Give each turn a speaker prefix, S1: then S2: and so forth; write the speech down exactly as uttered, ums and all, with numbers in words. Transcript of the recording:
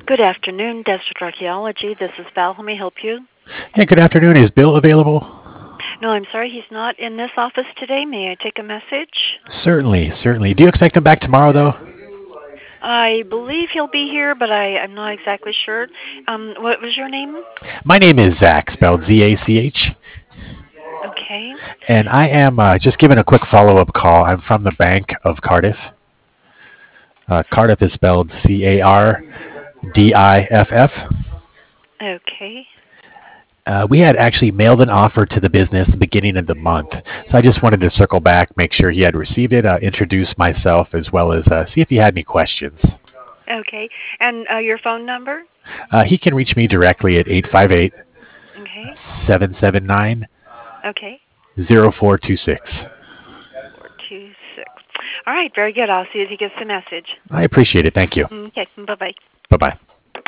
S1: Good afternoon, Desert Archaeology. This is Val. How may I help you?
S2: Hey, good afternoon. Is Bill available?
S1: No, I'm sorry, he's not in this office today. May I take a message?
S2: Certainly, certainly. Do you expect him back tomorrow, though?
S1: I believe he'll be here, but I, I'm not exactly sure. Um, what was your name?
S2: My name is Zach, spelled Z A C H,
S1: Okay.
S2: and I am uh, just giving a quick follow up call. I'm from the Bank of Cardiff. Uh, Cardiff is spelled C A R D I F F.
S1: Okay.
S2: Uh, we had actually mailed an offer to the business beginning of the month, so I just wanted to circle back, make sure he had received it, uh, introduce myself, as well as uh, see if he had any questions.
S1: Okay. And uh, your phone number?
S2: Uh, he can reach me directly at eight five eight,
S1: Okay.
S2: seven seven nine,
S1: Okay.
S2: zero four two six.
S1: Four two six. All right. Very good. I'll see if he gets the message.
S2: I appreciate it. Thank you.
S1: Okay. Bye bye.
S2: Bye bye.